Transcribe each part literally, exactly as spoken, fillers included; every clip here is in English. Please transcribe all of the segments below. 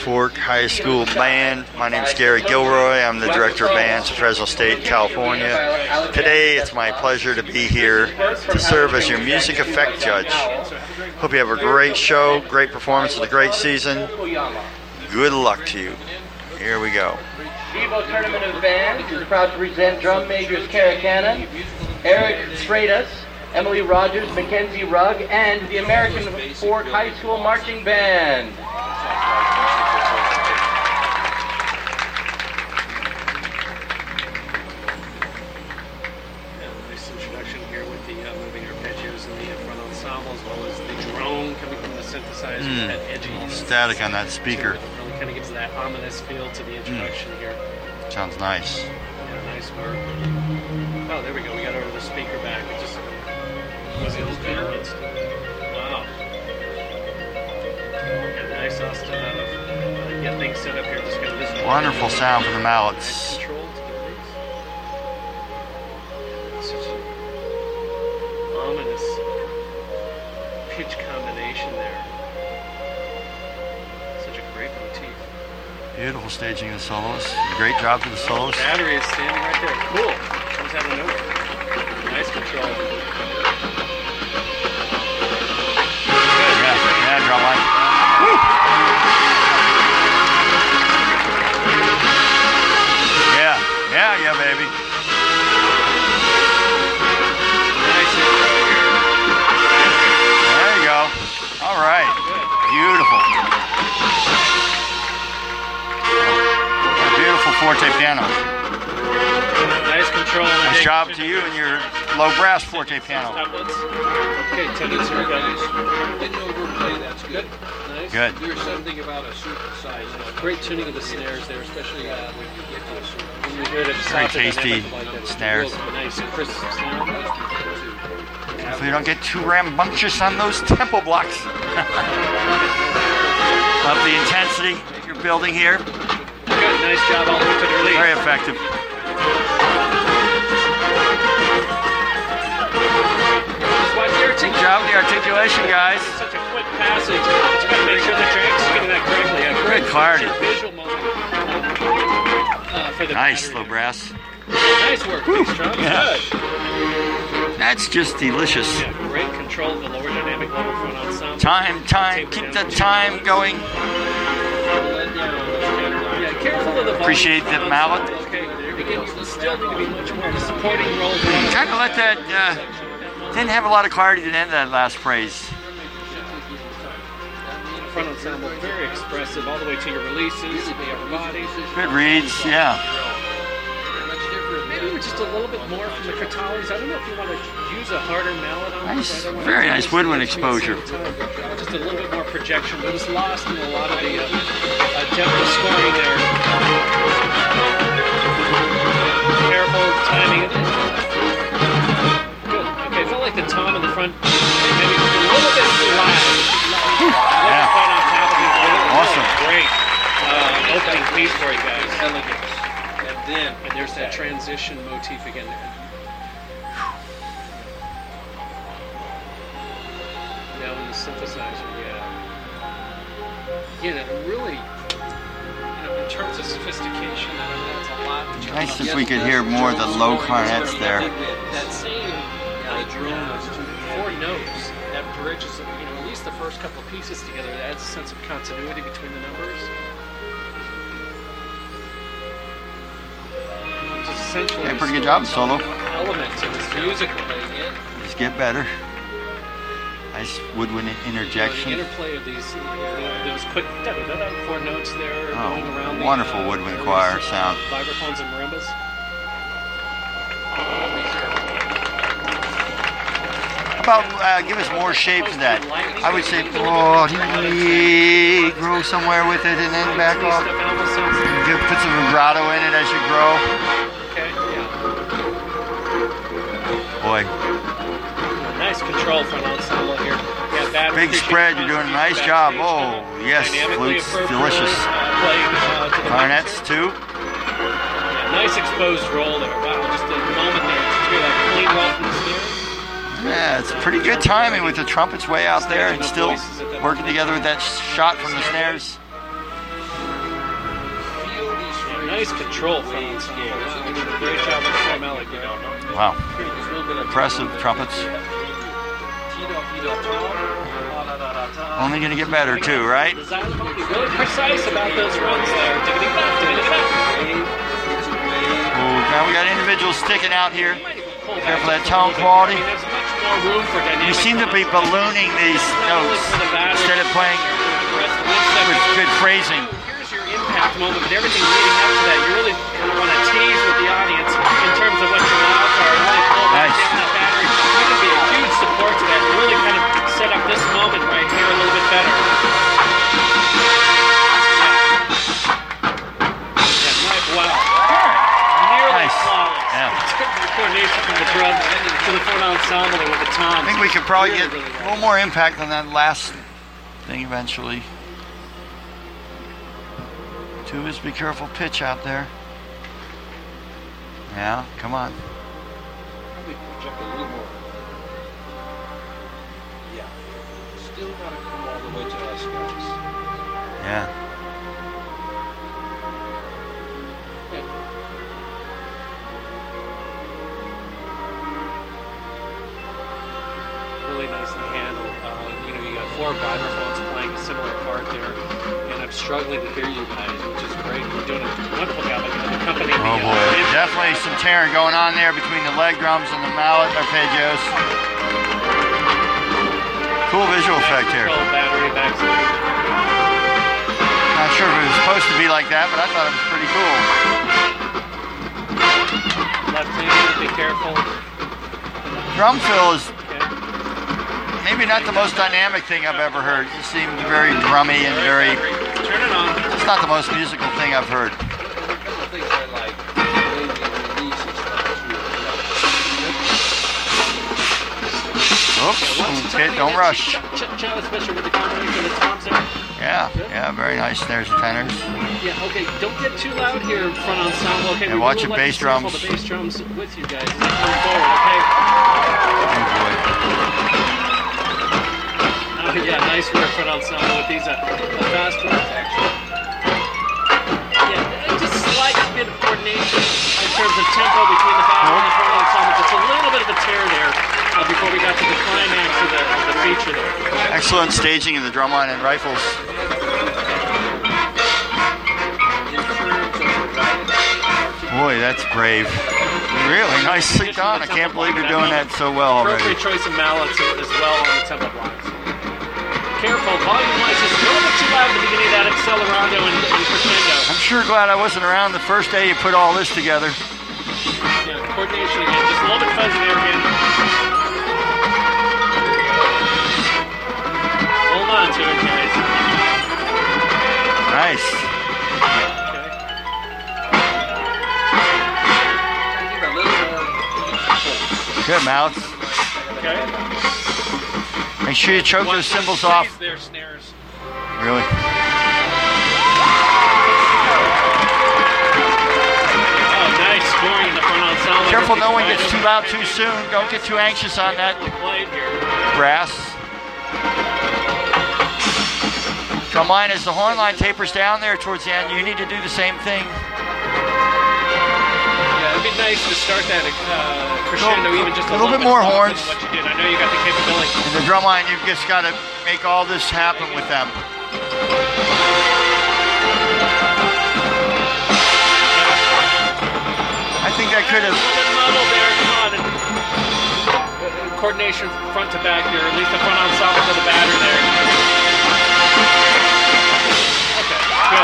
Fork High School Band. My name is Gary Gilroy. I'm the Director of Bands of Fresno State, California. Today, it's my pleasure to be here to serve as your music effect judge. Hope you have a great show, great performance of the great season. Good luck to you. Here we go. Evo Tournament of Bands is proud to present drum majors Kara Cannon, Eric Freitas, Emily Rogers, Mackenzie Rugg, and the American Fork High School Marching Band. Nice introduction here with the uh, moving arpeggios and the front ensemble, as well as the drone coming from the synthesizer. Mm. That edgy Static on that speaker. Really kind of gives that ominous feel to the introduction mm. here. Sounds nice. Yeah, nice work. Oh, there we go. We got over the speaker back. It just was it speaker? Wow. Yeah, nice Austin out of uh, get things set up here. Just gonna listen. Wonderful sound from the mallets. Nice control to get these. Such an ominous pitch combination there. Such a great motif. Beautiful staging of the soloists. Great job to the soloists. Battery is standing right there. Cool. Comes out of nowhere. Nice control. Yeah, yeah, drop line. Woo! Yeah, yeah, yeah, baby. Nice intro here. There you go. All right. Beautiful. Beautiful forte piano. Nice control. Nice job to you and your low brass forte piano. Okay, tenants here, guys. Didn't overplay, that's good. Nice. Good. There's something about a certain size. Great tuning of the snares there, especially uh, when you get to a certain. When we hear it Very tasty snares. Nice, crisp snare. So you don't get too rambunctious on those tempo blocks. Love the intensity that you're building here. Good, nice job all the way to the release. Very effective. Just watch the articulation. Good job with the articulation, guys. It's such a quick passage. Just got to make sure that you're executing that correctly. Yeah, Good clarity. Visual moment. Uh, for the Nice, battery. low brass. Nice work, Big Strum. Yeah. Good. That's just delicious. Yeah, great control of the lower dynamic level front ensemble. Time, time. Keep the time going. Yeah, careful of the volume. Appreciate the mallet. Okay, there begins to still need to be much more of a supporting role. Kind of let that, uh, didn't have a lot of clarity at the end of that last phrase. Front ensemble, very expressive, all the way to your releases, the upper body. Good reads, yeah. Maybe just a little bit more from the Crotales. I don't know if you want to use a harder mallet on Nice, this. I don't want very to nice woodwind exposure. Just a little bit more projection, but it's lost in a lot of the uh, uh, tempo scoring there. Careful timing. Good. Okay, I felt like the tom in the front maybe a little bit flat. Yeah. Awesome. Great uh, opening piece for you guys. Elegance. And then, And there's that transition motif again. Now in the synthesizer, yeah. Again, it really, you know, in terms of sophistication, I mean, that's a lot. that you Nice can if we could hear more of the low cornets there. That same uh, drone, four notes, that bridges, you know, at least the first couple of pieces together, it adds a sense of continuity between the numbers. Which is essentially Yeah, pretty good job, solo. element to this musical. Just get better. Nice woodwind The interjection. interplay of these, uh, those quick da-da-da-da, four notes there Oh, going around the, wonderful uh, woodwind various, choir uh, sound. Vibraphones and marimbas. How about uh, give us more shape to that? I would say, oh, grow somewhere with it and then back off. Step almost sounds like- Give, put some vibrato in it as you grow. Okay, yeah. Boy, Nice control front ensemble here. Yeah, that big spread. You're doing a nice job. Oh, yes, Dynamically flutes, appropriate, delicious. Uh, playing, uh, to the Cornets too. Yeah, nice exposed roll there. Wow, just a moment there. Just hear that clean roll from the snare. Yeah, it's pretty good timing with the trumpets way out there and still working together with that shot from the snares. nice control front on scale. Wow, you did a great job with Phil Mellick. You know. Wow. Impressive trumpets. Only going to get better too, right? The xylophone, be really precise about those runs there. Diggity back, diggity back. Oh, now we got individuals sticking out here. Careful that tone quality. I mean, there's much more room for dynamic. You seem to be ballooning these notes instead of playing with good phrasing. Here's your impact moment, but everything leading up to that, you really kind of want to tease with the audience in terms of what your mouths are. Really pull back Nice. down that battery. You can be a huge support to that. And really kind of set up this moment right here a little bit better. Yeah, yeah nice. Wow. Nearly Nice. flawless. Yeah. In terms of the coordination from the drum to the front ensemble and with the toms. I think we could probably Really, get really a well. little more impact on that last thing eventually. Tubas, be careful pitch out there. Yeah, come on. Probably project a little more. Yeah. Still gotta come all the way to us, guys. Yeah. Really nicely handled. Uh, you know, you got four vibraphones playing a similar part there, and I'm struggling to hear you guys, which is great. You're doing a wonderful job. Like, the company. Oh the, boy, uh, definitely some tearing going on there between the leg drums and the mallet arpeggios. Cool visual effect here. Control battery backstage. Not sure if it was supposed to be like that, but I thought it was pretty cool. Left hand, be careful. Drum fill is Okay. maybe not the most dynamic thing I've ever heard. It seemed very drummy and very, Turn it on. it's not the most musical thing I've heard. There's a couple of things I like. Maybe release and stuff. Oops, okay, don't rush. Ch- ch- ch- especially with the combination of the toms there. Yeah, yeah, very nice snares and tenors. Yeah, okay, don't get too loud here, front ensemble, okay? Yeah, We watch really your like bass to sample drums. the bass drums with you guys. Going forward, okay? Oh boy. Oh, yeah, nice work, front ensemble with these. Uh, a fast one. Yeah, just slight bit of coordination in terms of tempo between the back and the front ensemble. Just a little bit of a tear there uh, before we got to the climax of the, of the feature there. Excellent staging of the drumline and rifles. Boy, that's brave. Really nicely done. I can't believe you're doing that so well already. Appropriate choice of mallets as well on the tempo lines. Careful, volume-wise, just a little bit too loud at the beginning of that accelerando and, and crescendo. I'm sure glad I wasn't around the first day you put all this together. Yeah, coordination again, just a little bit fuzzy there again. Hold on to it, guys. Nice. Good mouth. Okay. Make sure you choke those cymbals off. Their snares. Really? Oh, nice scoring in the front ensemble. Careful, no one gets too loud too soon. Don't get too anxious on that Played here. brass. Drum line, as the horn line tapers down there towards the end, you need to do the same thing. Yeah, it'd be nice to start that uh, crescendo even just a little little, bit more softer horns. than what you did. I know you got the capability. In the drum line, you've just got to make all this happen with them. I think that could A have. little bit muddled there. Come on. And, uh, coordination front to back there. At least the front ensemble to the batter there. Okay, good.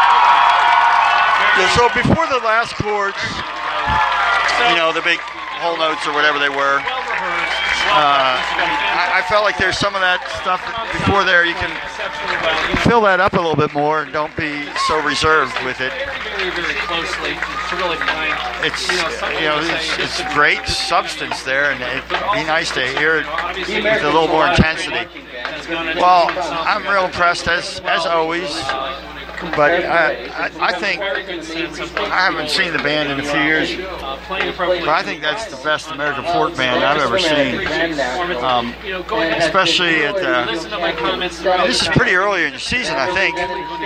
Yeah, so before the last chords, So, you know, the big whole notes or whatever they were, well rehearsed. uh, I, I felt like there's some of that stuff before there. You can Exceptionally well. You know, fill that up a little bit more and don't be so reserved with it. very, very, very closely to really find. It's, you know, something you know, to it's, say it's just to- great substance there, and it'd be nice to hear it Obviously, with a little more intensity. has gone into Well, the ensemble. I'm real impressed as as always. But I, I, I think I haven't seen the band in a few years, Uh, playing appropriately. but I think that's the best American folk band I've ever seen. Um, You know, go ahead. especially at the. Listen to my comments throughout. This is pretty early in the season, I think,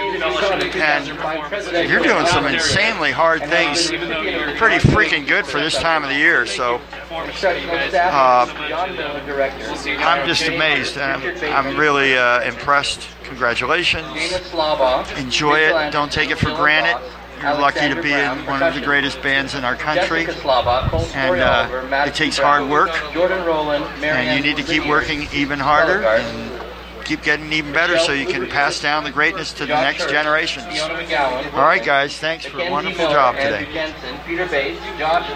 and you're doing some insanely hard things. Pretty freaking good for this time of the year. So uh, I'm just amazed, and I'm, I'm really uh, impressed. Congratulations. Enjoy it. Don't take it for granted. You're lucky to be in one of the greatest bands in our country, and uh, it takes hard work, and you need to keep working even harder and keep getting even better so you can pass down the greatness to the next generations. All right, guys, thanks for a wonderful job today.